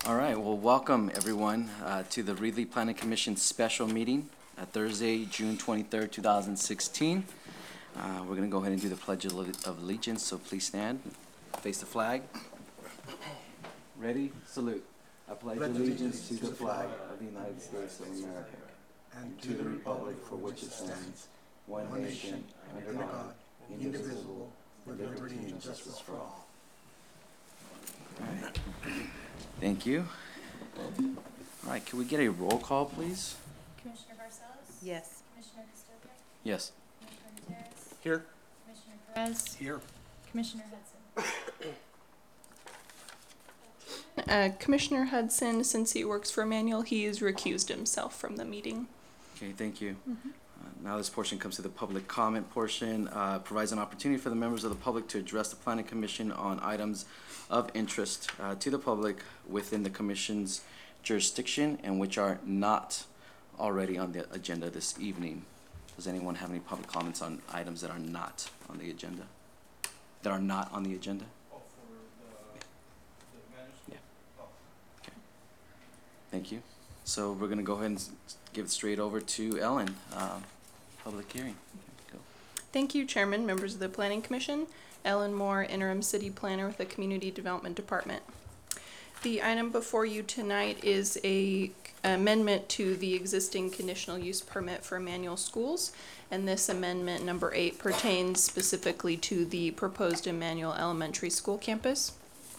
All right, well, welcome everyone to the Reedley Planning Commission special meeting Thursday, June 23rd, 2016. We're going to go ahead and do the Pledge of Allegiance, so please stand, face the flag. Ready? Salute. I pledge allegiance to the flag of the United States of America and to the republic for which it stands, one nation, under God, indivisible, with liberty and justice for all. All right. Thank you. All right, can we get a roll call, please? Commissioner Barcelos? Yes. Commissioner Custodio? Yes. Commissioner Gutierrez? Here. Commissioner Perez? Here. Commissioner Hudson? Commissioner Hudson, since he works for Manual, he has recused himself from the meeting. Okay, thank you. Now this portion comes to the public comment portion. Provides an opportunity for the members of the public to address the Planning Commission on items of interest to the public within the Commission's jurisdiction and which are not already on the agenda this evening. Does anyone have any public comments on items that are not on the agenda? That are not on the agenda? Oh, for the manuscript? Yeah. Okay. Thank you. So we're going to go ahead and give it straight over to Ellen. Public hearing. Go. Thank you, Chairman, members of the Planning Commission. Ellen Moore, Interim City Planner with the Community Development Department. The item before you tonight is an amendment to the existing conditional use permit for Manual Schools, and this amendment, number 8, pertains specifically to the proposed Emmanuel Elementary School campus.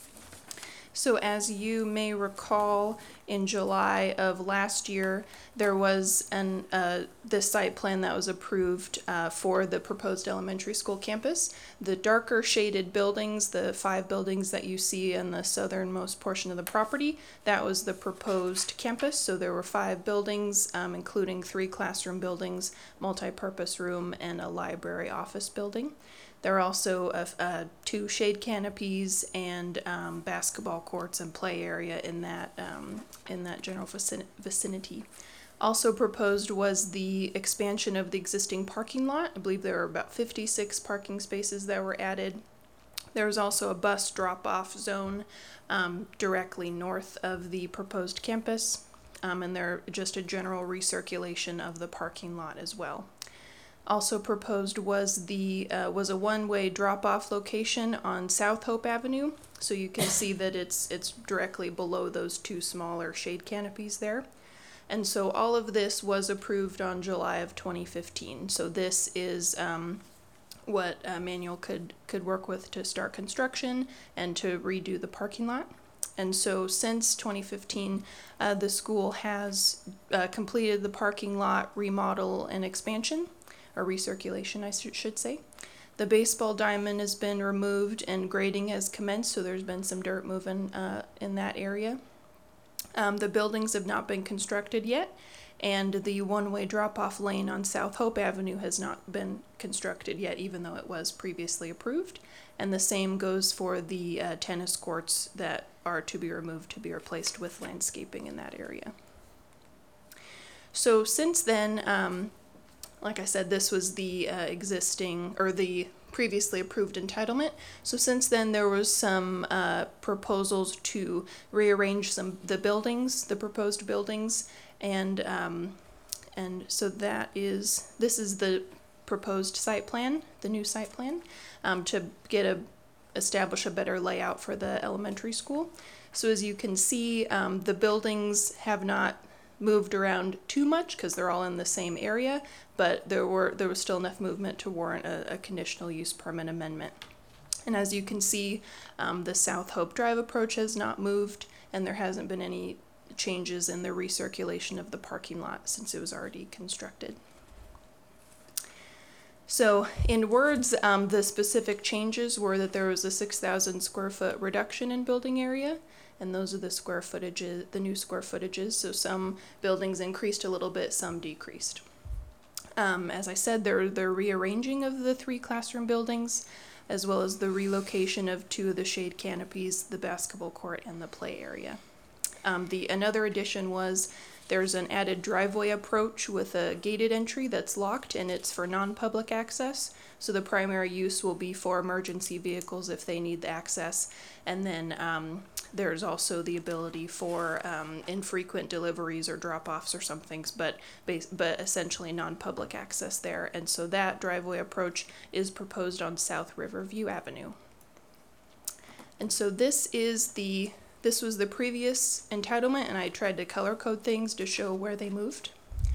So as you may recall, in July of last year, there was this site plan that was approved for the proposed elementary school campus. The darker shaded buildings, the 5 buildings that you see in the southernmost portion of the property, that was the proposed campus. So there were 5 buildings, including 3 classroom buildings, multi-purpose room, and a library office building. There are also 2 shade canopies and basketball courts and play area in that general vicinity. Also proposed was the expansion of the existing parking lot. I believe there were about 56 parking spaces that were added. There was also a bus drop-off zone directly north of the proposed campus, and there just a general recirculation of the parking lot as well. Also proposed was a one-way drop-off location on South Hope Avenue, so you can see that it's directly below those 2 smaller shade canopies there. And so all of this was approved on July of 2015. So this is what Manual could work with to start construction and to redo the parking lot. And so since 2015, the school has completed the parking lot remodel and expansion, or recirculation, I should say. The baseball diamond has been removed and grading has commenced, so there's been some dirt moving in that area. The buildings have not been constructed yet, and the one-way drop-off lane on South Hope Avenue has not been constructed yet, even though it was previously approved. And the same goes for the tennis courts that are to be removed to be replaced with landscaping in that area. So since then, like I said, this was the existing, or the previously approved entitlement. So since then, there was some proposals to rearrange the buildings, the proposed buildings, and so this is the proposed site plan, the new site plan, to establish a better layout for the elementary school. So as you can see, the buildings have not moved around too much because they're all in the same area, but there was still enough movement to warrant a conditional use permit amendment. And as you can see, the South Hope Drive approach has not moved, and there hasn't been any changes in the recirculation of the parking lot since it was already constructed. So in words, the specific changes were that there was a 6,000 square foot reduction in building area, and those are the square footages, the new square footages. So some buildings increased a little bit, some decreased. As I said, they're rearranging of the 3 classroom buildings, as well as the relocation of 2 of the shade canopies, the basketball court, and the play area. Another addition was there's an added driveway approach with a gated entry that's locked, and it's for non-public access. So the primary use will be for emergency vehicles if they need the access. And then there's also the ability for infrequent deliveries or drop-offs or something, but essentially non-public access there. And so that driveway approach is proposed on South Riverview Avenue. And so this was the previous entitlement, and I tried to color code things to show where they moved.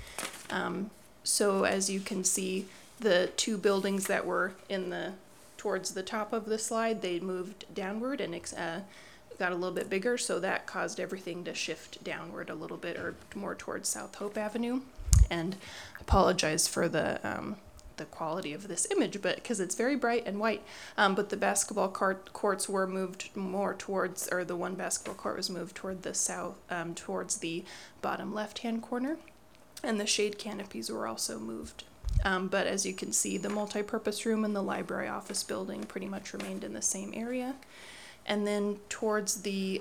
So as you can see, the two buildings that were towards the top of the slide, they moved downward and got a little bit bigger, so that caused everything to shift downward a little bit, or more towards South Hope Avenue. And I apologize for the quality of this image, but because it's very bright and white. But the basketball courts were moved more towards, or the one basketball court was moved toward the south, towards the bottom left-hand corner, and the shade canopies were also moved. But as you can see, the multi-purpose room and the library office building pretty much remained in the same area. And then towards the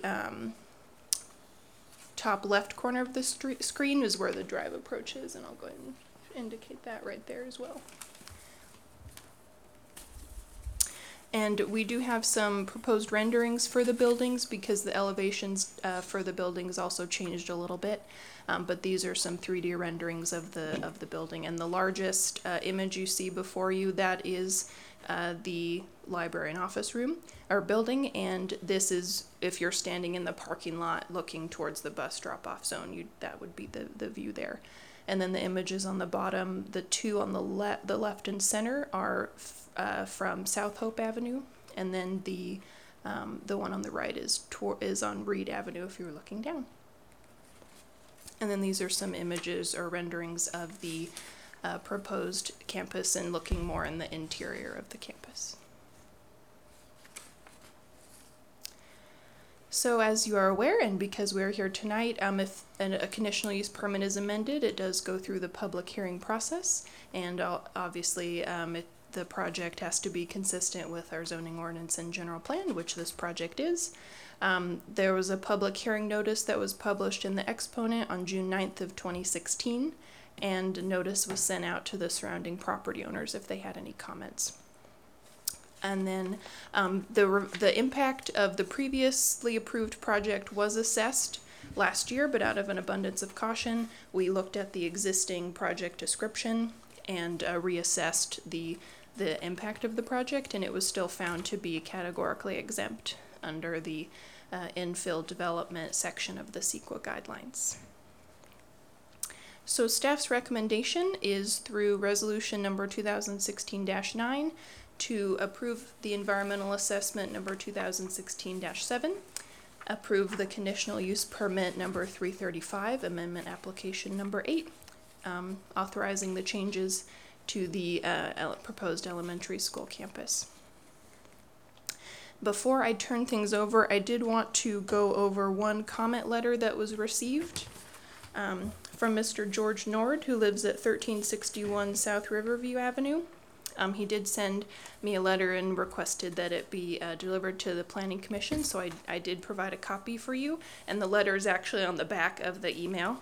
top left corner of the screen is where the drive approach is, and I'll go ahead and indicate that right there as well. And we do have some proposed renderings for the buildings because the elevations for the buildings also changed a little bit. But these are some 3D renderings of the building. And the largest image you see before you, that is the library and office room or building. And this is if you're standing in the parking lot looking towards the bus drop-off zone, that would be the view there. And then the images on the bottom, the two on the left and center are from South Hope Avenue, and then the one on the right is on Reed Avenue if you were looking down. And then these are some images or renderings of the proposed campus and looking more in the interior of the campus. So as you are aware, and because we're here tonight, if a conditional use permit is amended, it does go through the public hearing process, and obviously the project has to be consistent with our zoning ordinance and general plan, which this project is. There was a public hearing notice that was published in the Exponent on June 9th of 2016, and notice was sent out to the surrounding property owners if they had any comments. And then the impact of the previously approved project was assessed last year, but out of an abundance of caution, we looked at the existing project description and reassessed the impact of the project, and it was still found to be categorically exempt under the infill development section of the CEQA guidelines. So staff's recommendation is through resolution number 2016-9 to approve the environmental assessment number 2016-7, approve the conditional use permit number 335, amendment application number 8, authorizing the changes to the proposed elementary school campus. Before I turn things over, I did want to go over one comment letter that was received from Mr. George Nord, who lives at 1361 South Riverview Avenue. He did send me a letter and requested that it be delivered to the Planning Commission, so I did provide a copy for you, and the letter is actually on the back of the email.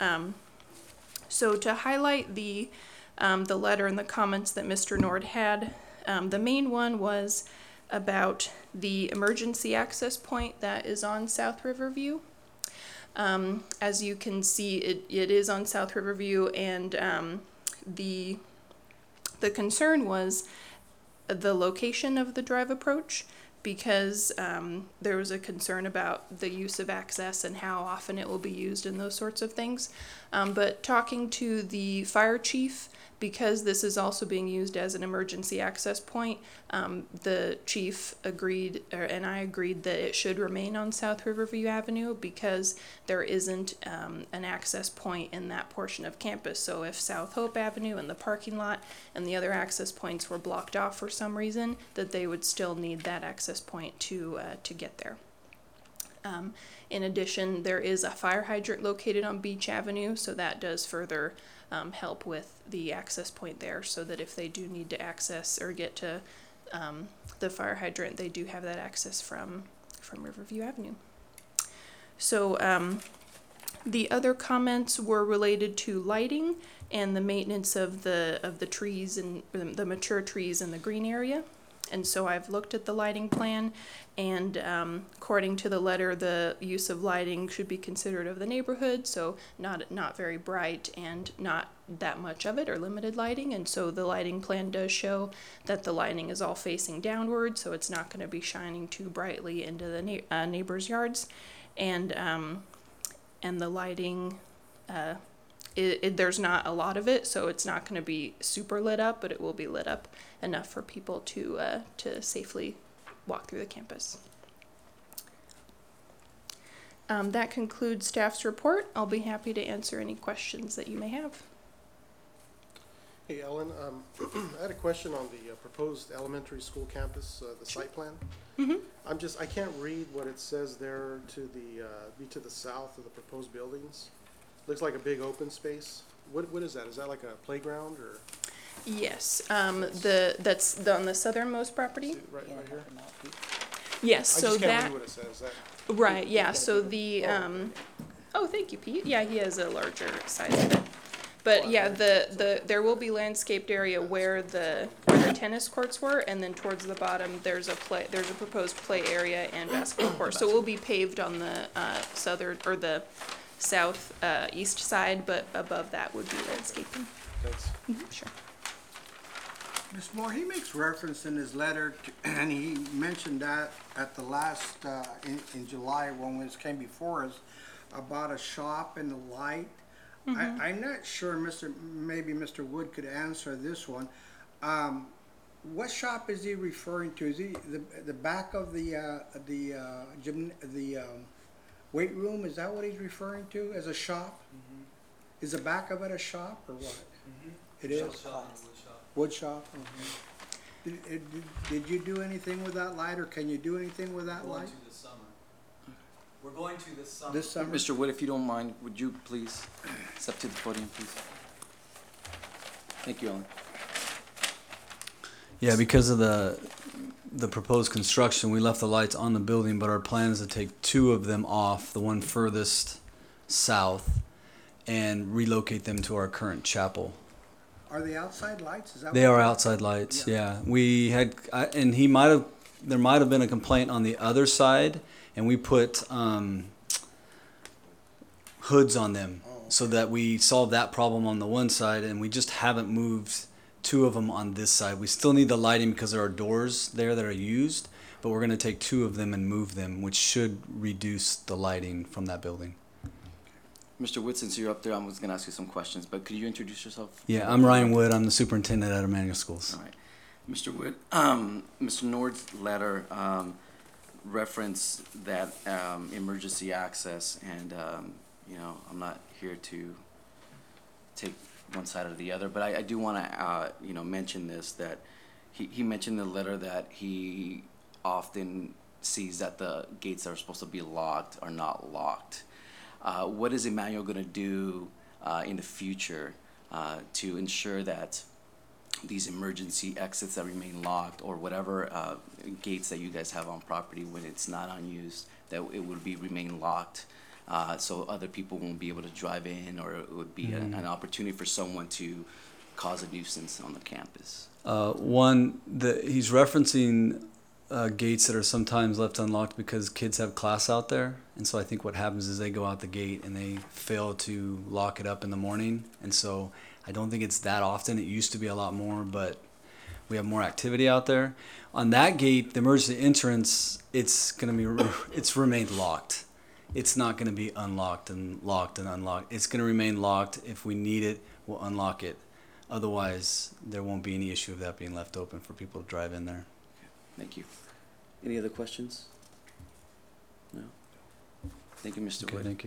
So to highlight the letter and the comments that Mr. Nord had, the main one was about the emergency access point that is on South Riverview. As you can see, it is on South Riverview, and the concern was the location of the drive approach, because there was a concern about the use of access and how often it will be used and those sorts of things. But talking to the fire chief, because this is also being used as an emergency access point, the chief agreed, and I agreed, that it should remain on South Riverview Avenue because there isn't an access point in that portion of campus. So if South Hope Avenue and the parking lot and the other access points were blocked off for some reason, that they would still need that access point to get there. In addition, there is a fire hydrant located on Beach Avenue, so that does further help with the access point there, so that if they do need to access or get to the fire hydrant, they do have that access from Riverview Avenue. So the other comments were related to lighting and the maintenance of the trees and the mature trees in the green area. And so I've looked at the lighting plan, and according to the letter, the use of lighting should be considered of the neighborhood, so not very bright and not that much of it or limited lighting. And so the lighting plan does show that the lighting is all facing downward, so it's not going to be shining too brightly into the neighbors' yards. And the lighting, there's not a lot of it, so it's not going to be super lit up, but it will be lit up enough for people to safely walk through the campus. That concludes staff's report. I'll be happy to answer any questions that you may have. Hey, Ellen, I had a question on the proposed elementary school campus, the site plan. I can't read what it says there to the south of the proposed buildings. Looks like a big open space. What is that? Is that like a playground or? Yes, that's on the southernmost property. Right here? Yes, I so just can't that, read what it says. right, yeah, so the, oh, thank you, Pete. Yeah, he has a larger size of it. But yeah, there will be landscaped area where the tennis courts were, and then towards the bottom, there's a proposed play area and basketball court. So it will be paved on the southern, or the south east side, but above that would be landscaping. Thanks. Sure. Ms. Moore, he makes reference in his letter, and he mentioned that at the last, in July, when this came before us, about a shop and the light. I'm not sure, maybe Mr. Wood could answer this one. What shop is he referring to? Is he the back of the weight room? Is that what he's referring to as a shop? Is the back of it a shop or what? It is? Wood shop? Did you do anything with that light, or can you do anything with that light? We're going to this summer. This summer? Mr. Wood, if you don't mind, would you please step to the podium, please? Thank you, Ellen. Yeah, because of the proposed construction, we left the lights on the building, but our plan is to take two of them off, the one furthest south, and relocate them to our current chapel. Are they outside lights? Is that They what are they're- outside lights, Yeah. yeah. We had, and there might have been a complaint on the other side, and we put hoods on them so that we solved that problem on the one side, and we just haven't moved two of them on this side. We still need the lighting because there are doors there that are used, but we're going to take two of them and move them, which should reduce the lighting from that building. Mr. Wood, since you're up there, I was going to ask you some questions, but could you introduce yourself? Yeah, I'm Ryan Wood. I'm the superintendent at Emmanuel Schools. All right. Mr. Wood, Mr. Nord's letter referenced that emergency access, and I'm not here to take one side or the other, but I do want to mention this, that he mentioned in the letter that he often sees that the gates that are supposed to be locked are not locked. What is Emmanuel going to do in the future to ensure that these emergency exits that remain locked, or whatever gates that you guys have on property when it's not unused, that it would remain locked, so other people won't be able to drive in, or it would be an opportunity for someone to cause a nuisance on the campus? He's referencing gates that are sometimes left unlocked because kids have class out there, and so I think what happens is they go out the gate and they fail to lock it up in the morning, and so I don't think it's that often. It used to be a lot more, but we have more activity out there. On that gate, the emergency entrance, it's remained locked. It's not going to be unlocked and locked and unlocked. It's going to remain locked. If we need it, we'll unlock it. Otherwise, there won't be any issue of that being left open for people to drive in there. Thank you. Any other questions? No? Thank you, Mr. Okay, Wood. thank you.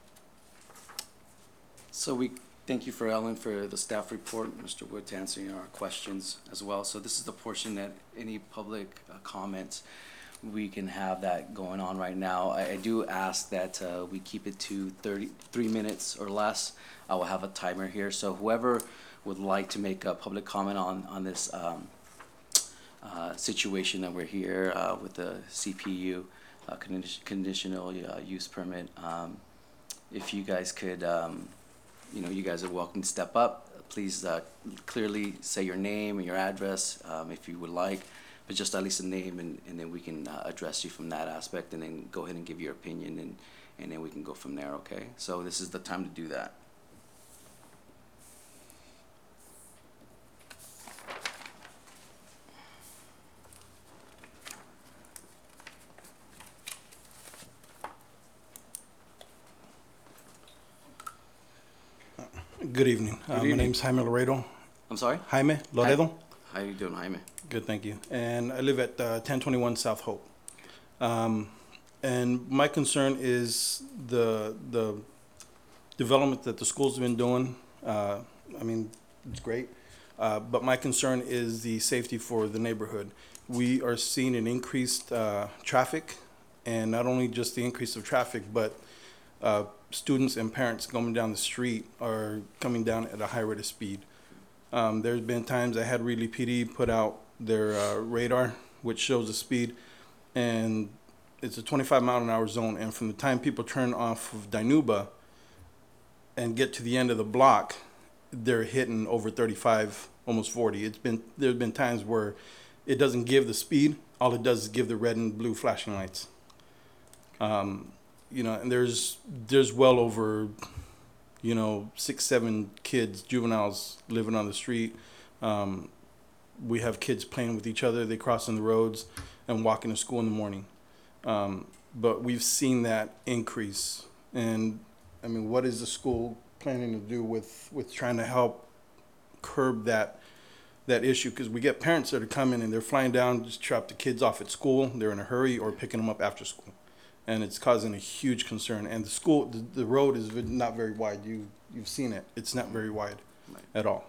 So we thank you for Ellen for the staff report, Mr. Wood to answering our questions as well. So this is the portion that any public comments, we can have that going on right now. I do ask that we keep it to 33 minutes or less. I will have a timer here. So whoever would like to make a public comment on this situation that we're here with the CPU, conditional use permit. If you guys could, you guys are welcome to step up. Please clearly say your name and your address if you would like, but just at least a name, and then we can address you from that aspect, and then go ahead and give your opinion, and then we can go from there, okay? So this is the time to do that. Good evening. Good My evening. name's Jaime Laredo. I'm sorry? Jaime Laredo. How you doing, Jaime? Good, thank you. And I live at 1021 South Hope. And my concern is the development that the school's been doing. I mean, it's great. But my concern is the safety for the neighborhood. We are seeing an increased traffic, and not only just the increase of traffic, but students and parents going down the street are coming down at a high rate of speed. There's been times I had Reedley PD put out their radar, which shows the speed, and it's a 25-mile-an-hour zone. And from the time people turn off of Dinuba and get to the end of the block, they're hitting over 35, almost 40. There's been times where it doesn't give the speed. All it does is give the red and blue flashing lights. And there's well over, 6, 7 kids, juveniles living on the street. We have kids playing with each other. They crossing the roads and walking to school in the morning. But we've seen that increase. And I mean, what is the school planning to do with trying to help curb that issue? Because we get parents that are coming and they're flying down, just drop the kids off at school. They're in a hurry, or picking them up after school. And it's causing a huge concern. And the road is not very wide. You've seen it. It's not very wide at all.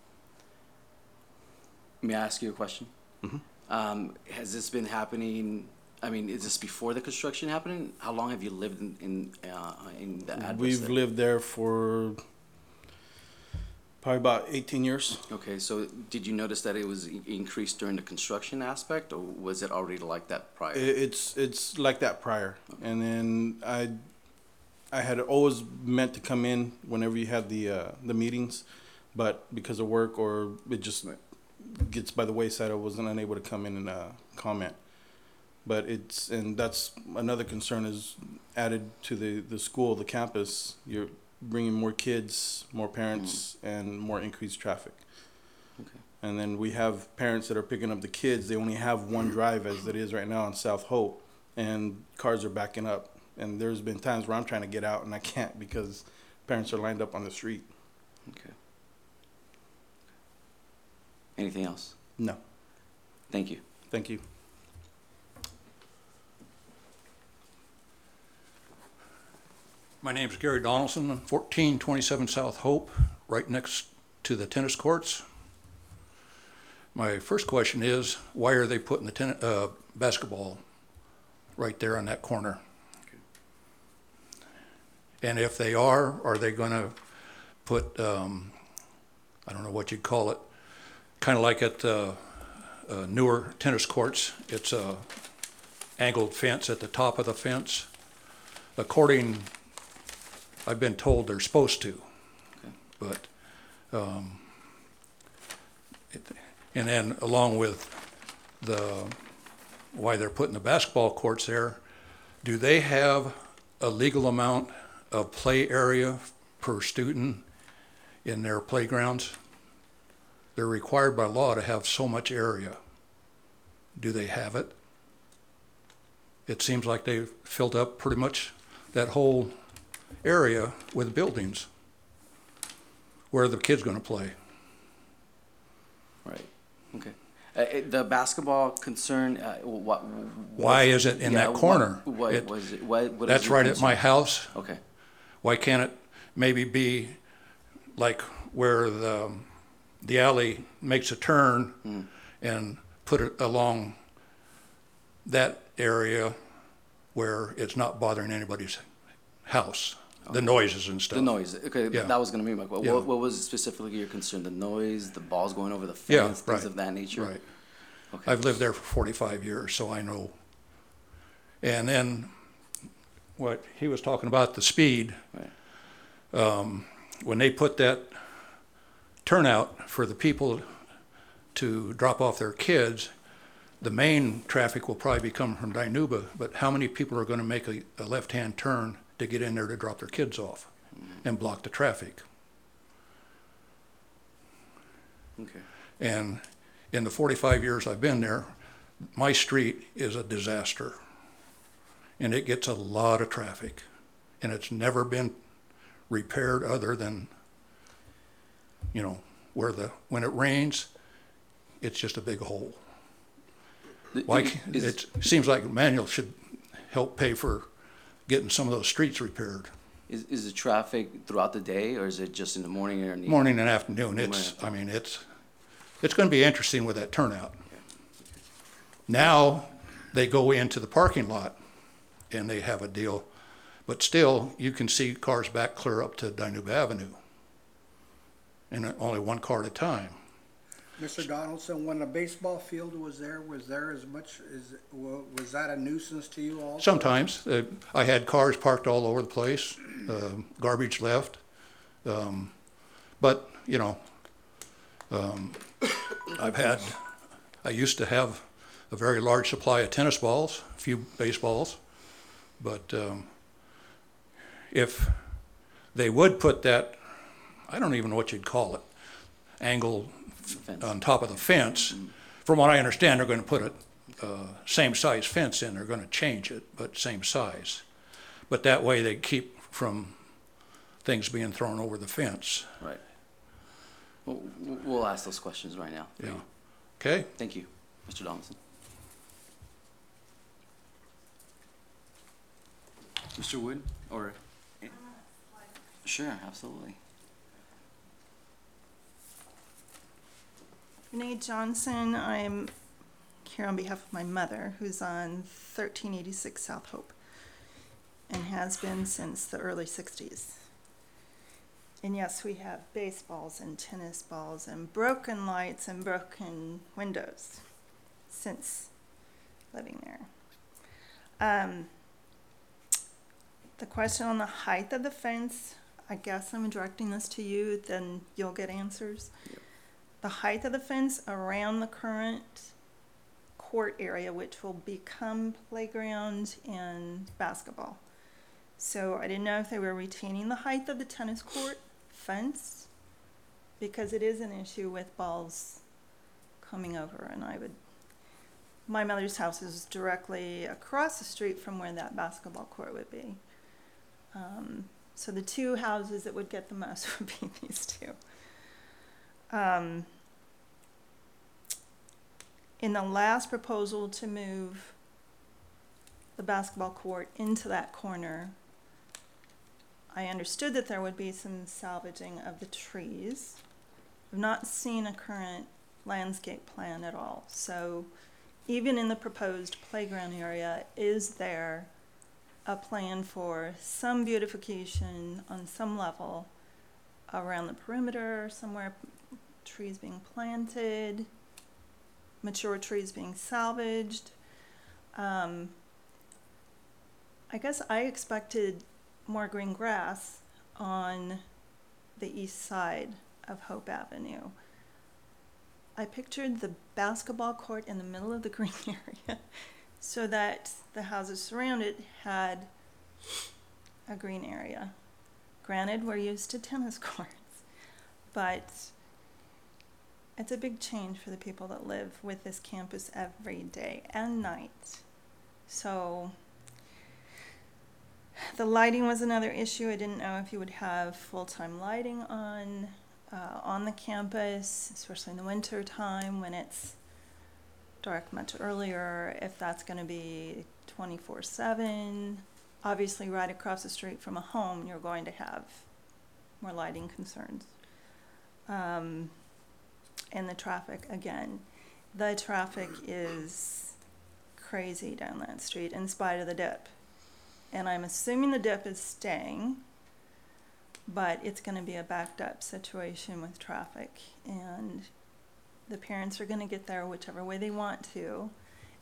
May I ask you a question? Mm-hmm. Has this been happening? I mean, is this before the construction happening? How long have you lived in the address? We've there? lived there for probably about 18 years. Okay, so did you notice that it was increased during the construction aspect, or was it already like that prior? It's like that prior. Okay. And then I had always meant to come in whenever you had the meetings, but because of work or it just gets by the wayside, I wasn't unable to come in and comment. But and that's another concern is added to the school, the campus. You're bringing more kids, more parents, and more increased traffic. Okay. And then we have parents that are picking up the kids. They only have one drive as it is right now in South Hope, and cars are backing up. And there's been times where I'm trying to get out and I can't because parents are lined up on the street. Okay. Anything else? No. Thank you. Thank you. My name's Gary Donaldson, 1427 South Hope, right next to the tennis courts. My first question is, why are they putting the basketball right there on that corner? Okay. And if they are they going to put, I don't know what you'd call it, kind of like at newer tennis courts, it's a angled fence at the top of the fence. According, I've been told they're supposed to, Okay. but, and then along with why they're putting the basketball courts there, do they have a legal amount of play area per student in their playgrounds? They're required by law to have so much area. Do they have it? It seems like they've filled up pretty much that whole area with buildings. Where are the kids going to play? Right. Okay. The basketball concern. Why is it in that corner? What was it? What That's is your right at concern? my house. Okay. Why can't it maybe be like where the alley makes a turn and put it along that area where it's not bothering anybody's house, the noises and stuff. The noise. Okay, Yeah. that was going to be my question. Yeah. What was specifically your concern? The noise, the balls going over the Yeah, fence, right. things of that nature? Right. Okay. I've lived there for 45 years, so I know. And then what he was talking about, the speed, Right. when they put that turnout for the people to drop off their kids, the main traffic will probably be coming from Dinuba, but how many people are going to make a left-hand turn to get in there to drop their kids off and block the traffic? Okay. And in the 45 years I've been there, my street is a disaster. And it gets a lot of traffic. And it's never been repaired other than, you know, when it rains, it's just a big hole. Like, it seems like Manuel should help pay for getting some of those streets repaired. Is the traffic throughout the day, or is it just in the morning or in the Morning and afternoon, I mean, it's going to be interesting with that turnout. Now, they go into the parking lot and they have a deal, but still, you can see cars back clear up to Dinuba Avenue, and only one car at a time. Mr. Donaldson, when the baseball field was there as much, was that a nuisance to you also? Sometimes. I had cars parked all over the place, garbage left. But, you know, I used to have a very large supply of tennis balls, a few baseballs. But if they would put that, I don't even know what you'd call it, angle on top of the fence. From what I understand, they're going to put a same size fence in. They're going to change it, but same size. But that way they keep from things being thrown over the fence. Right. We'll ask those questions right now. Yeah. Okay. Thank you, Mr. Donaldson. Mr. Wood, or? Sure, absolutely. Renee Johnson, I'm here on behalf of my mother, who's on 1386 South Hope, and has been since the early 60s. And yes, we have baseballs and tennis balls and broken lights and broken windows since living there. The question on the height of the fence, I guess I'm directing this to you, then you'll get answers. Yep. The height of the fence around the current court area, which will become playground and basketball. So I didn't know if they were retaining the height of the tennis court fence, because it is an issue with balls coming over, and my mother's house is directly across the street from where that basketball court would be. So the two houses that would get the most would be these two. In the last proposal to move the basketball court into that corner, I understood that there would be some salvaging of the trees. I've not seen a current landscape plan at all. So even in the proposed playground area, is there a plan for some beautification on some level around the perimeter, somewhere trees being planted, mature trees being salvaged? I guess I expected more green grass on the east side of Hope Avenue. I pictured the basketball court in the middle of the green area so that the houses surrounded had a green area. Granted, we're used to tennis courts, but it's a big change for the people that live with this campus every day and night. So the lighting was another issue. I didn't know if you would have full-time lighting on the campus, especially in the winter time when it's dark much earlier, if that's going to be 24/7. Obviously, right across the street from a home, you're going to have more lighting concerns. And the traffic, again, the traffic is crazy down that street in spite of the dip. And I'm assuming the dip is staying, but it's going to be a backed up situation with traffic, and the parents are going to get there whichever way they want to,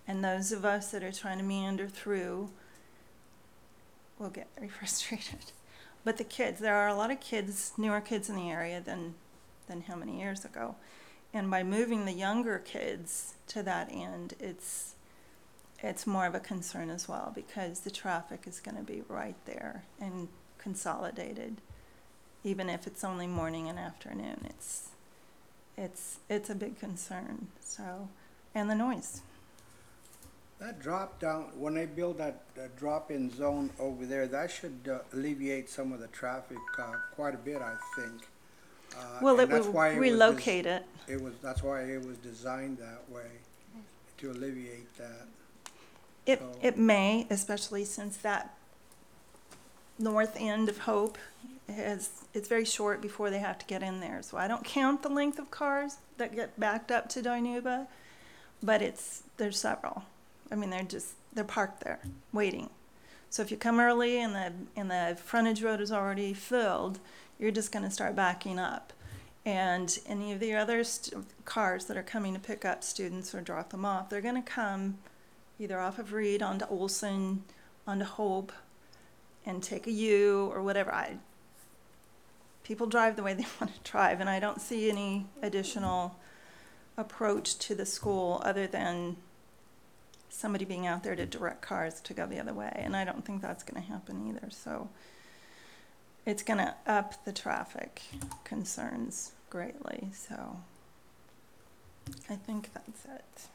And those of us that are trying to meander through will get very frustrated. But the kids, there are a lot of kids, newer kids in the area than how many years ago. And by moving the younger kids to that end, it's more of a concern as well, because the traffic is going to be right there and consolidated, even if it's only morning and afternoon. It's a big concern. So, and the noise. That drop down, when they build that drop-in zone over there, that should alleviate some of the traffic quite a bit, I think. Well, and it that's will why relocate it. That's why it was designed that way, to alleviate that. It may, especially since that north end of Hope it's very short before they have to get in there. So I don't count the length of cars that get backed up to Dinuba, but there's several. I mean, they're parked there waiting. So if you come early and the frontage road is already filled, you're just going to start backing up. And any of the other cars that are coming to pick up students or drop them off, they're going to come either off of Reed onto Olson, onto Hope, and take a U or whatever. People drive the way they want to drive, and I don't see any additional approach to the school other than somebody being out there to direct cars to go the other way, and I don't think that's going to happen either. So it's going to up the traffic concerns greatly. So I think that's it.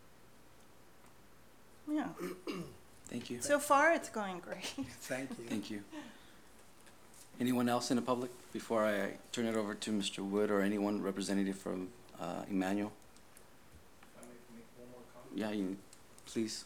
Yeah. Thank you. So far, it's going great. Thank you. Thank you. Anyone else in the public before I turn it over to Mr. Wood or anyone representative from Emmanuel? If I may make one more comment. Yeah, please.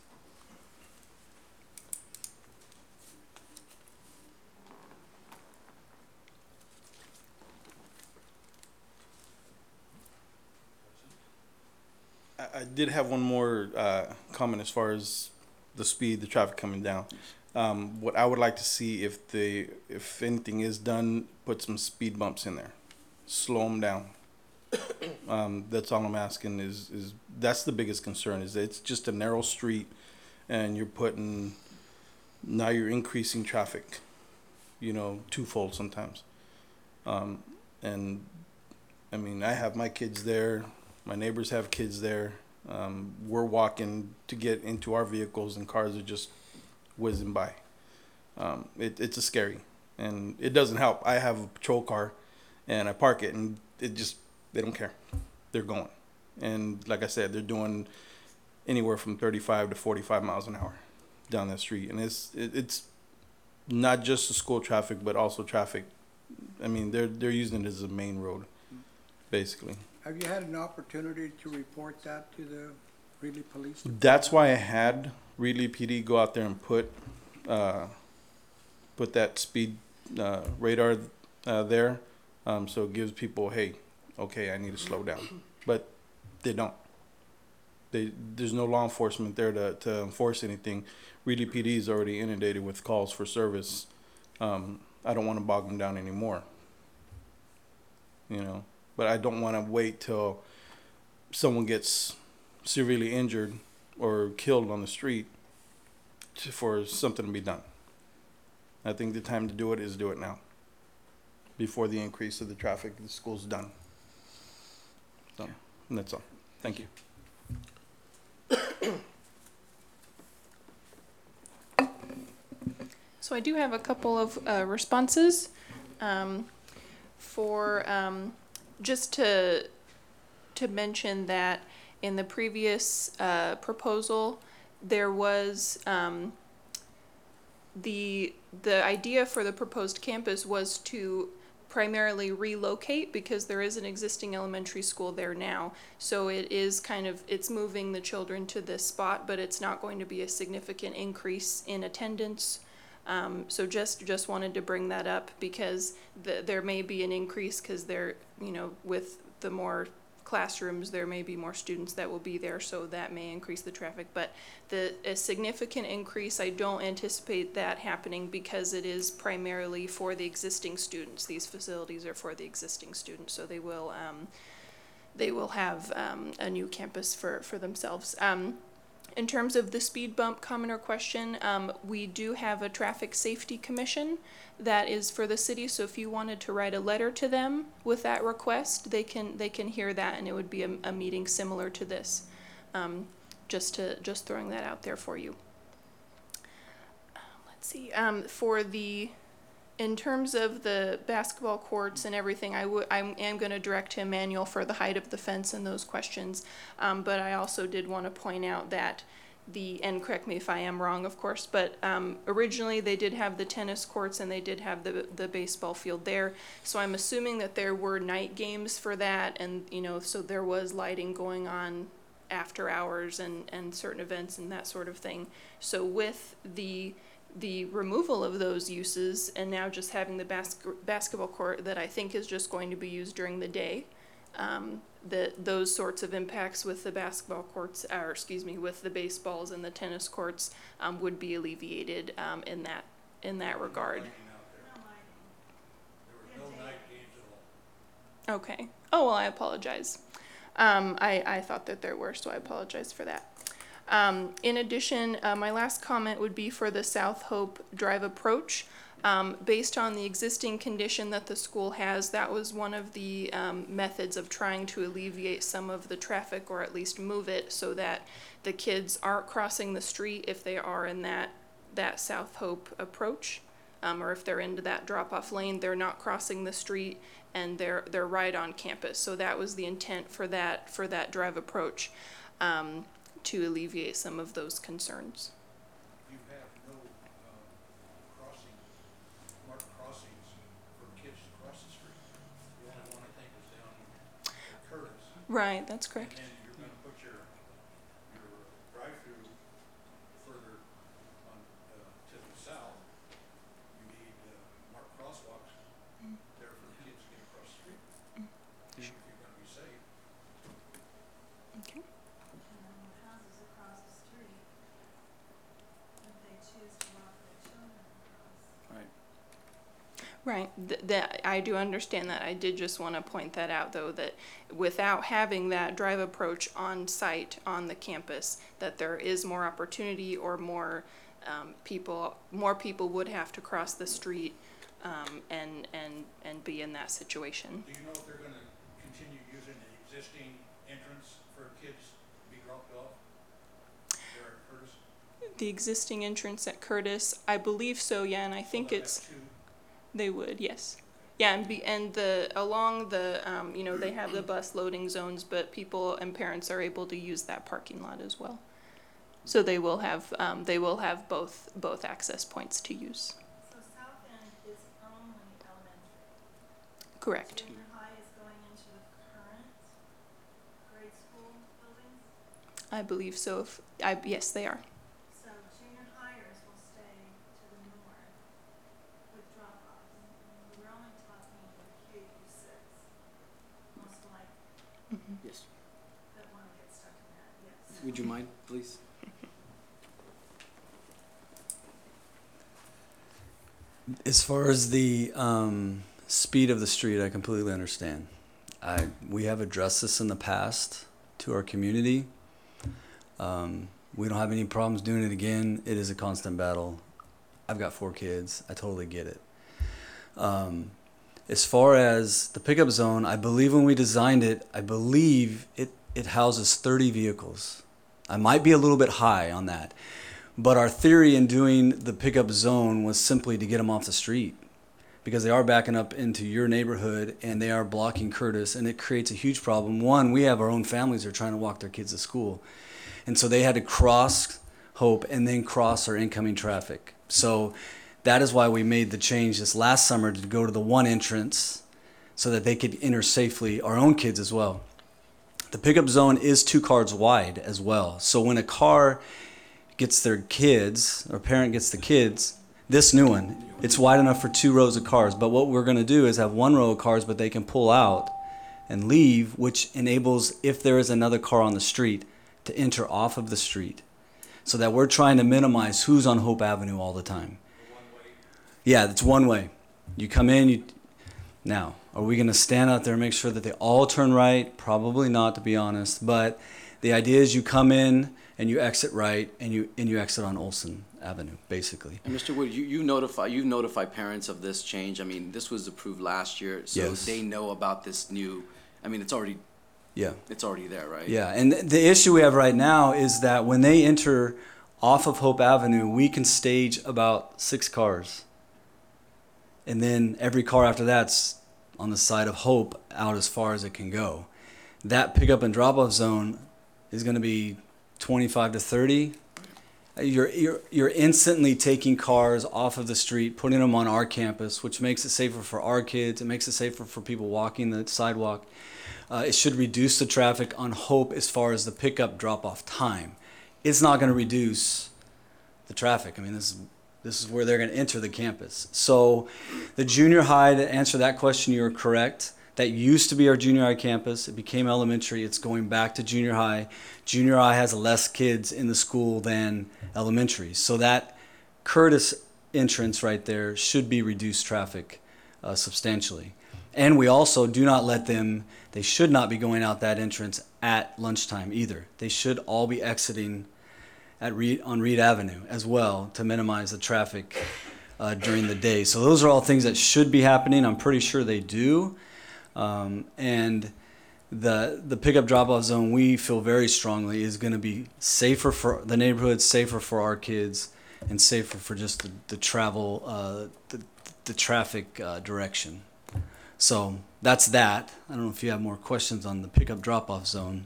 I did have one more comment as far as the speed, the traffic coming down. What I would like to see, if anything is done, put some speed bumps in there, slow them down. That's all I'm asking. Is that's the biggest concern? Is that it's just a narrow street, and now you're increasing traffic, twofold sometimes. And I mean, I have my kids there. My neighbors have kids there. We're walking to get into our vehicles, and cars are just whizzing by. It's a scary, and it doesn't help. I have a patrol car, and I park it, and they don't care. They're going. And like I said, they're doing anywhere from 35 to 45 miles an hour down that street. And it's not just the school traffic, but also traffic. I mean, they're using it as a main road, basically. Have you had an opportunity to report that to the Reedley Police Department? That's why I had Reedley PD go out there and put that speed radar there, so it gives people, hey, okay, I need to slow down. But they don't. There's no law enforcement there to enforce anything. Reedley PD is already inundated with calls for service. I don't want to bog them down anymore. But I don't want to wait till someone gets severely injured or killed on the street for something to be done. I think the time to do it is do it now, before the increase of the traffic in the school's done. So, and that's all. Thank you. So I do have a couple of responses just to mention that in the previous proposal, there was the idea for the proposed campus was to primarily relocate, because there is an existing elementary school there now. So it's moving the children to this spot, but it's not going to be a significant increase in attendance. So just wanted to bring that up, because there may be an increase, because with the more classrooms, there may be more students that will be there, so that may increase the traffic. But a significant increase, I don't anticipate that happening, because it is primarily for the existing students. These facilities are for the existing students, so they will have a new campus for themselves. In terms of the speed bump comment or question, we do have a traffic safety commission that is for the city. So if you wanted to write a letter to them with that request, they can hear that, and it would be a meeting similar to this. Just throwing that out there for you. Let's see. In terms of the basketball courts and everything, I am going to direct to Emmanuel for the height of the fence and those questions. But I also did want to point out that and correct me if I am wrong, of course, but originally they did have the tennis courts and they did have the baseball field there. So I'm assuming that there were night games for that, and so there was lighting going on after hours and certain events and that sort of thing. So with the removal of those uses and now just having the basketball court that I think is just going to be used during the day, those sorts of impacts with the basketball courts, with the baseballs and the tennis courts, would be alleviated in that regard. Okay. Oh, well, I apologize. I thought that there were, so I apologize for that. In addition, my last comment would be for the South Hope Drive approach. Based on the existing condition that the school has, that was one of the methods of trying to alleviate some of the traffic, or at least move it so that the kids aren't crossing the street if they are in that South Hope approach, or if they're into that drop-off lane, they're not crossing the street and they're right on campus. So that was the intent for that drive approach, to alleviate some of those concerns. You have no marked crossings for kids to cross the street. The only one I think is down at Curtis. Right, that's correct. And then you're going to put your drive-through further on to the south. You need marked crosswalks there for the kids to get across the street. If you're going to be safe. Okay. Right, that I do understand that. I did just want to point that out, though, that without having that drive approach on site on the campus, that there is more opportunity, or more people would have to cross the street and be in that situation. Do you know if they're going to continue using the existing entrance for kids to be dropped off there at Curtis? The existing entrance at Curtis, I believe so, yeah, and I think they would, yes. Yeah, along the, they have the bus loading zones, but people and parents are able to use that parking lot as well. So they will have both access points to use. So South End is only elementary? Correct. Junior high is going into the current grade school buildings? I believe so. Yes, they are. So junior hires will stay to the north with drop-offs. We're only talking K through 6, most likely, Yes. that want to get stuck in that, yes. Would you mind, please? As far as the speed of the street, I completely understand. We have addressed this in the past to our community. We don't have any problems doing it again. It is a constant battle. I've got 4 kids. I totally get it. As far as the pickup zone, I believe when we designed it, I believe it houses 30 vehicles. I might be a little bit high on that. But our theory in doing the pickup zone was simply to get them off the street, because they are backing up into your neighborhood and they are blocking Curtis, and it creates a huge problem. One, we have our own families that are trying to walk their kids to school. And so they had to cross Hope and then cross our incoming traffic. So that is why we made the change this last summer to go to the one entrance so that they could enter safely, our own kids as well. The pickup zone is 2 cars wide as well. So when a car gets their kids, or parent gets the kids, this new one, it's wide enough for 2 rows of cars. But what we're going to do is have 1 row of cars, but they can pull out and leave, which enables, if there is another car on the street, to enter off of the street. So that we're trying to minimize who's on Hope Avenue all the time. Yeah, it's one way. You come in, now, are we going to stand out there and make sure that they all turn right? Probably not, to be honest. But the idea is you come in, and you exit right, and you exit on Olson Avenue, basically. And Mr. Wood, you notify parents of this change. I mean, this was approved last year, so Yes. they know about this new. I mean, it's already there, right? Yeah, and the issue we have right now is that when they enter off of Hope Avenue, we can stage about 6 cars. And then every car after that's on the side of Hope out as far as it can go. That pickup and drop-off zone is going to be 25 to 30. You're instantly taking cars off of the street, putting them on our campus, which makes it safer for our kids. It makes it safer for people walking the sidewalk. It should reduce the traffic on Hope as far as the pickup drop-off time. It's not going to reduce the traffic. I mean, this is where they're going to enter the campus. So the junior high, to answer that question, you're correct. That used to be our junior high campus. It became elementary. It's going back to junior high. Junior high has less kids in the school than elementary. So that Curtis entrance right there should be reduced traffic substantially. And we also do not let them, they should not be going out that entrance at lunchtime either. They should all be exiting on Reed Avenue as well to minimize the traffic during the day. So those are all things that should be happening. I'm pretty sure they do. And the pickup drop-off zone, we feel very strongly, is going to be safer for the neighborhood, safer for our kids, and safer for just the travel, the traffic direction. So that's that. I don't know if you have more questions on the pickup drop-off zone.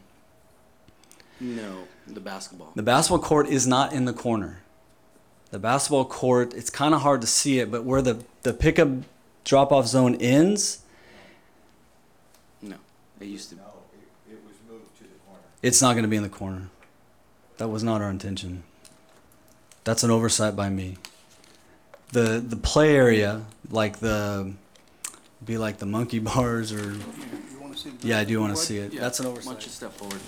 No, the basketball. The basketball court is not in the corner. The basketball court, it's kind of hard to see it, but where the pickup drop-off zone ends, No, it used to. No, it was moved to the corner. it's not going to be in the corner. That was not our intention. That's an oversight by me. The play area, like the monkey bars or You want to see the? yeah, I do want to see it. Yeah, That's an why don't you oversight. step forward?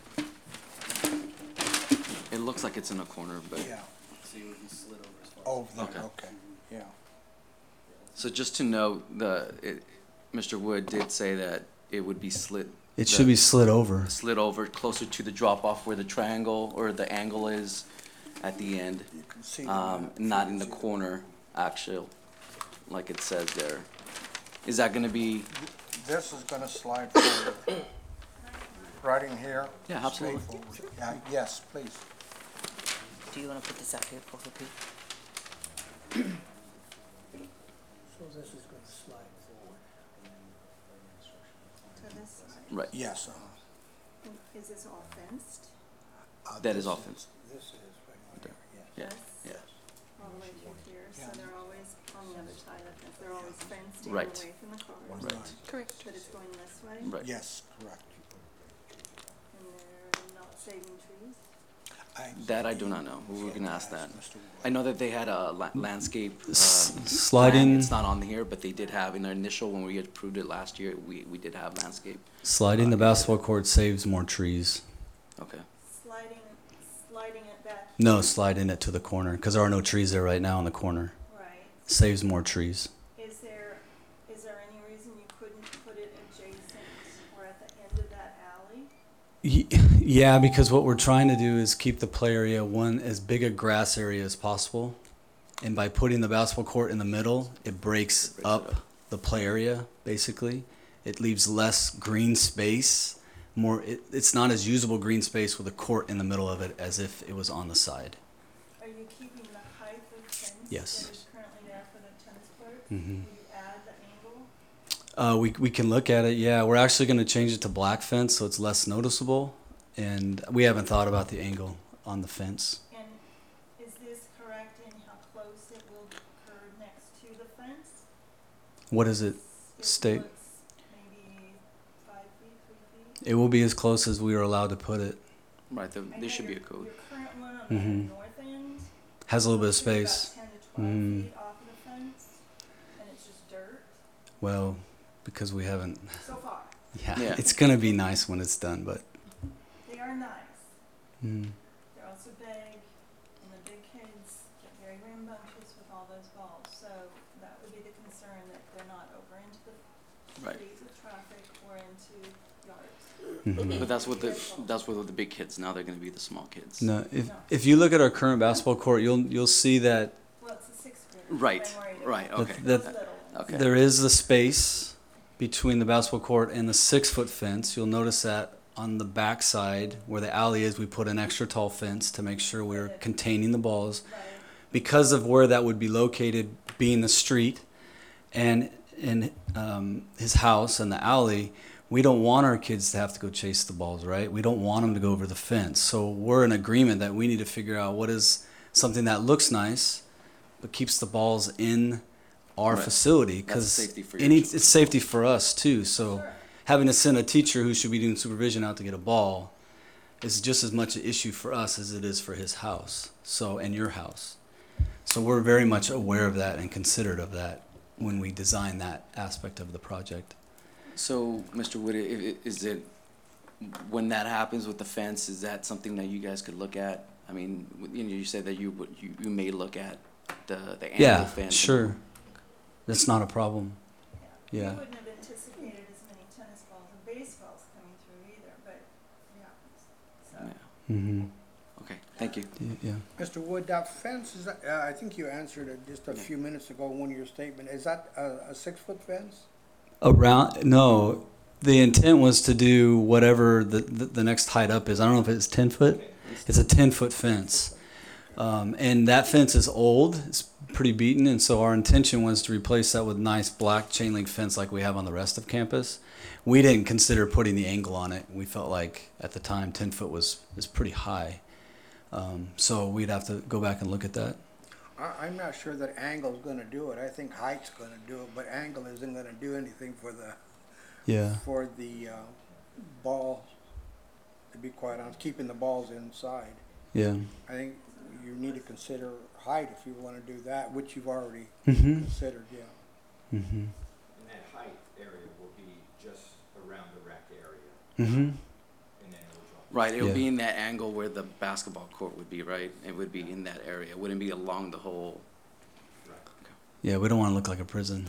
It looks like it's in a corner, but. Yeah. See where he slid over as far. Oh, there, Okay. okay, yeah. So just to note, Mr. Wood did say that it would be slid. It should be slid over. Slid over closer to the drop-off where the triangle or the angle is at the end. You can see. the- Not in the corner, actual, like it says there. Is that gonna be, This is gonna slide forward. Right in here. Yeah, absolutely. Stay forward. Yeah, yes, please. Do you want to put this out here for repeat? So this is gonna slide forward. To this side. right, Yes, Is this all fenced? that is offense. This is right there, yes. Yeah, Yes. yeah, All the way through here, so they're always on the other side of it. They're always fenced in Right. away from the cars. right, Correct. But it's going this way, right. Yes, correct. and they're not saving trees. That I do not know. We were gonna ask that. I know that they had a landscape, Sliding. plan. It's not on here, but they did have in their initial, when we had approved it last year, we did have landscape. Sliding the basketball court saves more trees. Okay, Sliding it back. No, sliding it to the corner because there are no trees there right now in the corner. Right. Saves more trees. Is there any reason you couldn't put it adjacent or at the end of that alley? Yeah, because what we're trying to do is keep the play area as big a grass area as possible. And by putting the basketball court in the middle, it breaks up the play area, basically. It leaves less green space. It's not as usable green space with a court in the middle of it as if it was on the side. Are you keeping the height of fence Yes. that is currently there for the tennis court? Mm-hmm. Will you add the angle? We can look at it, yeah. We're actually going to change it to black fence so it's less noticeable. And we haven't thought about the angle on the fence. And is this correct in how close it will occur next to the fence? What does it state? Looks maybe 5 feet, 3 feet? It will be as close as we are allowed to put it. right, I there know should be a your- code. Your current one on Mhm. the north end. Has a little bit of looks to be space. About 10 to 12 Mm. feet off of the fence, and it's just dirt Well, because we haven't. so far. Yeah. It's going to be nice when it's done, but. They are nice. Mm. They're also big, and the big kids get very rambunctious with all those balls. So that would be the concern, that they're not over into the Right. street with traffic or into Mhm. But that's what the big kids, now they're gonna be the small kids. No, if you look at our current basketball court, you'll see that Well, it's a sixth grade. Right, okay. that Okay. there is the space between the basketball court and the 6-foot fence. You'll notice that on the back side where the alley is, we put an extra tall fence to make sure we're containing the balls. Because of where that would be located, being the street and in his house and the alley, we don't want our kids to have to go chase the balls, right? We don't want them to go over the fence. So we're in agreement that we need to figure out what is something that looks nice but keeps the balls in our Right. facility, That's because safety for your children. it's safety for us too. So having to send a teacher who should be doing supervision out to get a ball is just as much an issue for us as it is for his house, so, and your house. So we're very much aware of that and considerate of that when we design that aspect of the project. So, Mr. Wood, is it, when that happens with the fence, is that something that you guys could look at? I mean, you said that you may look at the annual Yeah, fence. sure. That's not a problem. We Yeah. wouldn't have anticipated as many tennis balls and baseballs coming through either, but yeah. So. Yeah. Mm-hmm. Okay, thank you. Yeah. Mr. Wood, that fence is, I think you answered it just a few minutes ago in one of your statements. Is that a 6-foot fence? Around, no, the intent was to do whatever the next height up is. I don't know if it's 10 foot. It's a 10-foot fence. And that fence is old. It's pretty beaten. And so our intention was to replace that with nice black chain link fence like we have on the rest of campus. We didn't consider putting the angle on it. We felt like at the time 10 foot was pretty high. So we'd have to go back and look at that. I'm not sure that angle's gonna do it. I think height's gonna do it, but angle isn't gonna do anything for the, Yeah. for the, ball, to be quite honest, keeping the balls inside. Yeah. I think you need to consider height if you wanna do that, which you've already Mm-hmm. considered, yeah. Mm-hmm. And that height area will be just around the rec area. Mm-hmm. And then it'll drop. Right, it would Yeah. be in that angle where the basketball court would be, right? It would be in that area. It wouldn't be along the whole. Yeah, we don't want to look like a prison.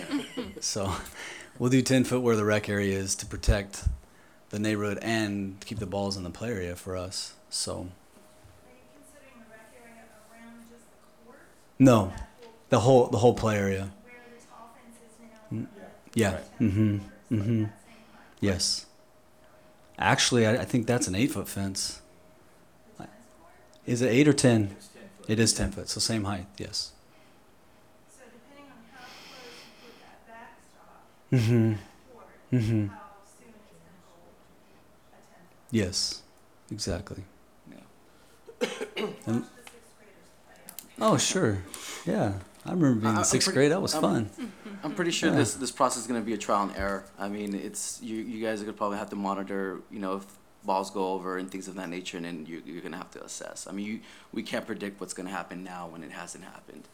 So we'll do 10 foot where the rec area is to protect the neighborhood and keep the balls in the play area for us. So Are you considering the rec area around just the court? no, the whole play area. Where the tall fence is now? Yeah. Mm-hmm. Mm-hmm. Yes. Actually, I think that's an 8-foot fence. Is it 8 or 10? It's 10 foot. It is 10 foot, so same height. Yes. So depending on how close you put that backstop, Mm-hmm. court, Mm-hmm. how soon it's gonna hold a 10. Yes. Exactly. Yeah. Watch the 6th graders play out. Oh, sure. Yeah. I remember being in I'm 6th pretty- grade. That was fun. I'm pretty sure Yeah. this process is going to be a trial and error. I mean, it's you guys are gonna probably have to monitor, if balls go over and things of that nature, and then you're going to have to assess. I mean, we can't predict what's going to happen now when it hasn't happened.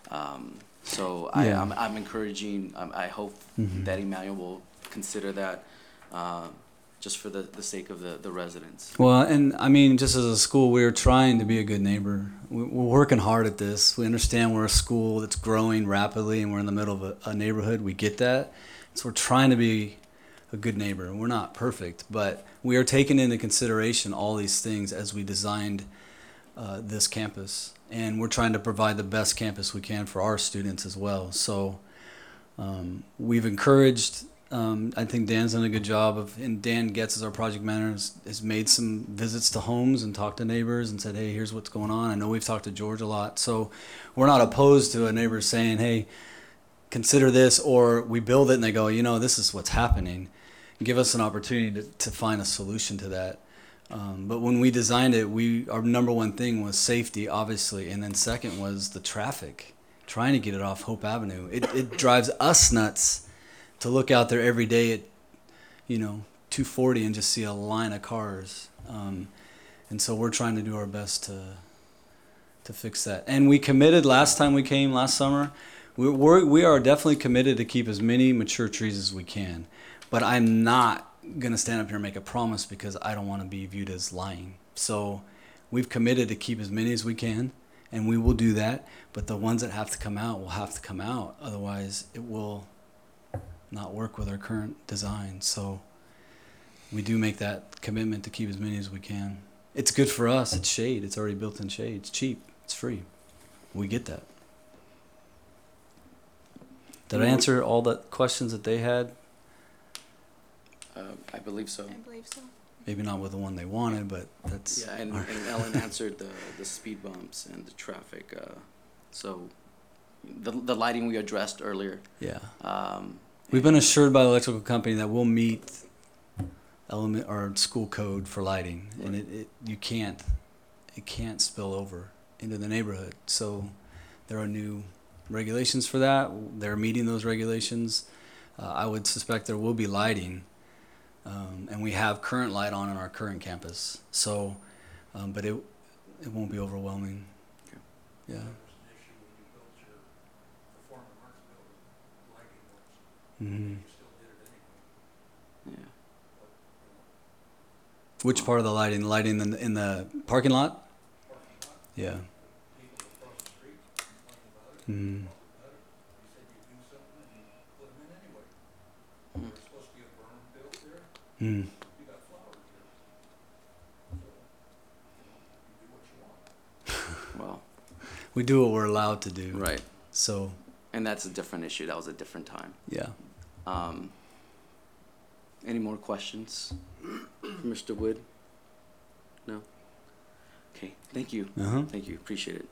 So Yeah. I'm encouraging. I hope Mhm. that Emmanuel will consider that, just for the sake of the residents. Well, and I mean, just as a school, we're trying to be a good neighbor. We're working hard at this. We understand we're a school that's growing rapidly and we're in the middle of a neighborhood. We get that. So we're trying to be a good neighbor. We're not perfect, but we are taking into consideration all these things as we designed this campus. And we're trying to provide the best campus we can for our students as well. So we've encouraged, I think Dan's done a good job of, and Dan Getz, as our project manager, has made some visits to homes and talked to neighbors and said, hey, here's what's going on. I know we've talked to George a lot. So we're not opposed to a neighbor saying, hey, consider this, or we build it and they go, this is what's happening. Give us an opportunity to find a solution to that. But when we designed it, our number one thing was safety, obviously, and then second was the traffic, trying to get it off Hope Avenue. It drives us nuts to look out there every day at, 240 and just see a line of cars. And so we're trying to do our best to fix that. And we committed last time we came last summer. We are definitely committed to keep as many mature trees as we can. But I'm not going to stand up here and make a promise because I don't want to be viewed as lying. So we've committed to keep as many as we can, and we will do that. But the ones that have to come out will have to come out. Otherwise, it will not work with our current design. So we do make that commitment to keep as many as we can. It's good for us. It's shade. It's already built-in shade. It's cheap. It's free. We get that. Did I answer all the questions that they had? I believe so. I believe so. Maybe not with the one they wanted, but that's... Yeah, and Ellen answered the speed bumps and the traffic. So the lighting we addressed earlier. Yeah. We've been assured by the electrical company that we'll meet element or school code for lighting, and it can't spill over into the neighborhood. So there are new regulations for that. They're meeting those regulations. I would suspect there will be lighting, and we have current light on our current campus. So, but it won't be overwhelming. Okay. Yeah. Mm-hmm. Yeah. Which part of the lighting? The lighting in the parking lot? Yeah. Mm. Mm. Well, we do what we're allowed to do. right. So. And that's a different issue. That was a different time. Yeah. Any more questions for Mr. Wood? No? Okay, thank you. Uh-huh. Thank you, appreciate it.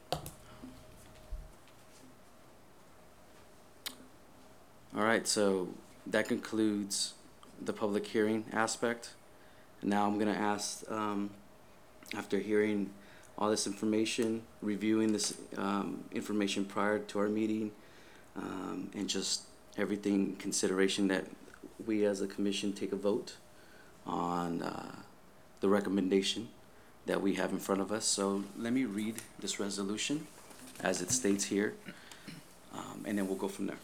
All right, so that concludes the public hearing aspect. Now I'm gonna ask, after hearing all this information, reviewing this information prior to our meeting, and just everything in consideration, that we as a commission take a vote on the recommendation that we have in front of us. So let me read this resolution as it states here, and then we'll go from there.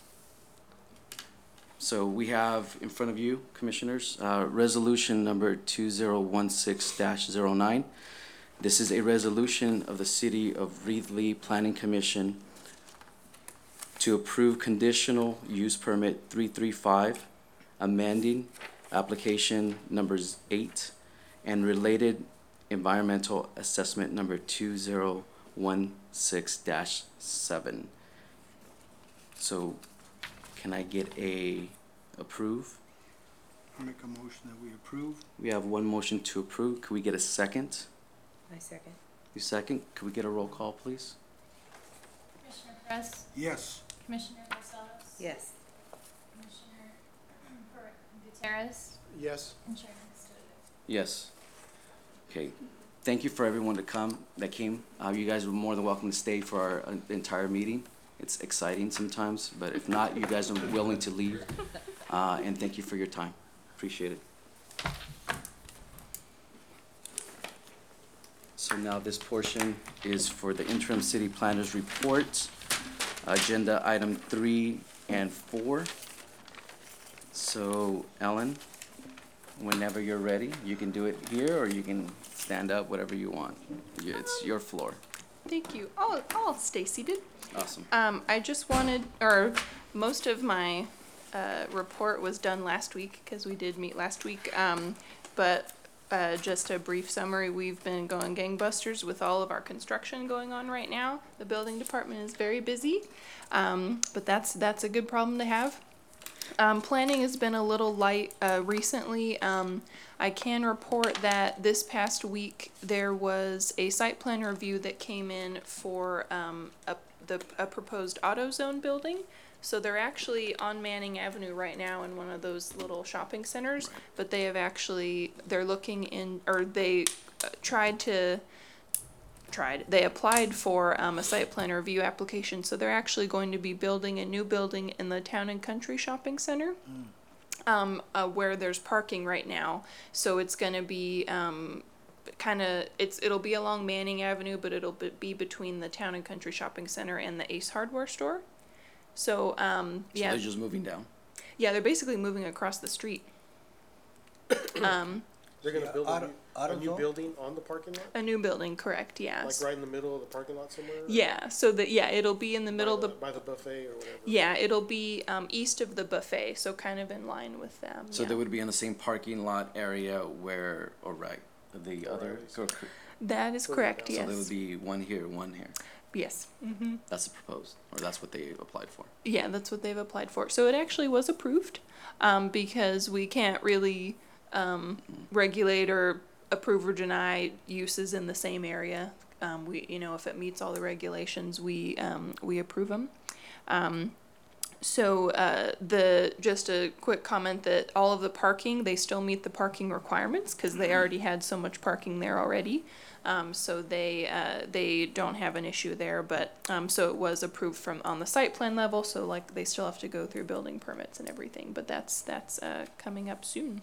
So we have in front of you, commissioners, resolution number 2016-09. This is a resolution of the City of Reedley Planning Commission to approve conditional use permit 335, amending application numbers 8 and related environmental assessment number 2016-7. So can I get a approve? I make a motion that we approve. We have one motion to approve. Can we get a second? I second. You second? Can we get a roll call, please? Commissioner Perez, Yes. Commissioner Gonzalez. Yes. Commissioner Gutierrez, Yes. and Chairman Estudio. Yes. Okay. Thank you for everyone that came. You guys are more than welcome to stay for our entire meeting. It's exciting sometimes, but if not, you guys are willing to leave. And thank you for your time. Appreciate it. So now this portion is for the interim city planners report, agenda item 3 and 4. So Ellen, whenever you're ready, you can do it here or you can stand up, whatever you want. It's your floor. Thank you. I'll stay seated. Awesome. I just wanted, most of my report was done last week because we did meet last week. But just a brief summary, we've been going gangbusters with all of our construction going on right now. The building department is very busy, but that's a good problem to have. Planning has been a little light recently. I can report that this past week there was a site plan review that came in for a proposed AutoZone building. So they're actually on Manning Avenue right now in one of those little shopping centers, but they have they're looking in, or they they applied for a site plan review application, so they're actually going to be building a new building in the Town and Country Shopping Center, where there's parking right now. So it's going to be it'll be along Manning Avenue, but it'll be between the Town and Country Shopping Center and the Ace Hardware store. So yeah. So they're just moving down. Yeah, they're basically moving across the street. They're gonna Yeah, build I a don't new know. building on the parking lot? A new building, correct, yes. Like right in the middle of the parking lot somewhere? Yeah, so that, yeah, it'll be in the middle of the, By the buffet or whatever? yeah, it'll be, east of the buffet, so kind of in line with them, So yeah. they would be in the same parking lot area where, or right, the other, That is correct, so there would yes. be one here, one here. Yes, mm-hmm. That's the proposed, or that's what they applied for. Yeah, that's what they've applied for. So it actually was approved, because we can't really, regulate or approve or deny uses in the same area. We, you know, if it meets all the regulations, we approve them. Just a quick comment that all of the parking, they still meet the parking requirements because they already had so much parking there already. So they don't have an issue there, but, so it was approved from, on the site plan level, so like they still have to go through building permits and everything, but that's coming up soon.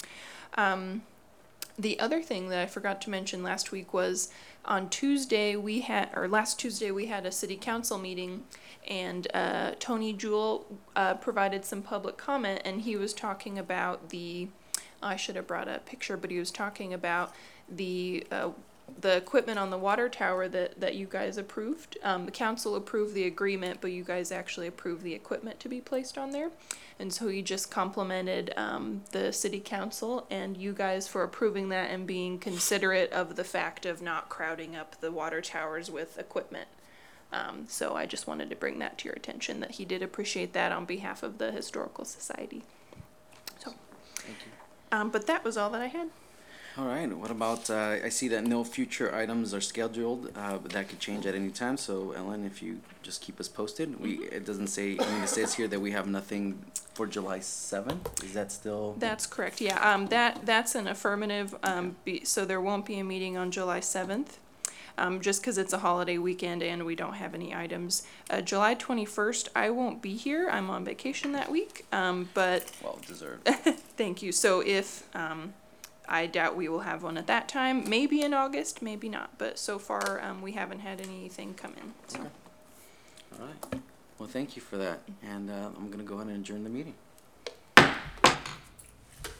The other thing that I forgot to mention last week was on Tuesday last Tuesday we had a city council meeting, and Tony Jewell provided some public comment, and he was talking about I should have brought a picture, but he was talking about the equipment on the water tower that you guys approved. The council approved the agreement, but you guys actually approved the equipment to be placed on there. And so he just complimented the city council and you guys for approving that and being considerate of the fact of not crowding up the water towers with equipment. So I just wanted to bring that to your attention, that he did appreciate that on behalf of the Historical Society. So, Thank you. but that was all that I had. All right, what about, I see that no future items are scheduled, but that could change at any time, so Ellen, if you just keep us posted. It doesn't say, I mean, it says here that we have nothing for July 7th, is that still? That's correct, yeah, that's an affirmative, so there won't be a meeting on July 7th, just because it's a holiday weekend and we don't have any items. July 21st, I won't be here, I'm on vacation that week, but. Well deserved. Thank you, so if, I doubt we will have one at that time, maybe in August, maybe not, but so far, we haven't had anything come in, so. Okay. All right, well, thank you for that, and I'm gonna go ahead and adjourn the meeting.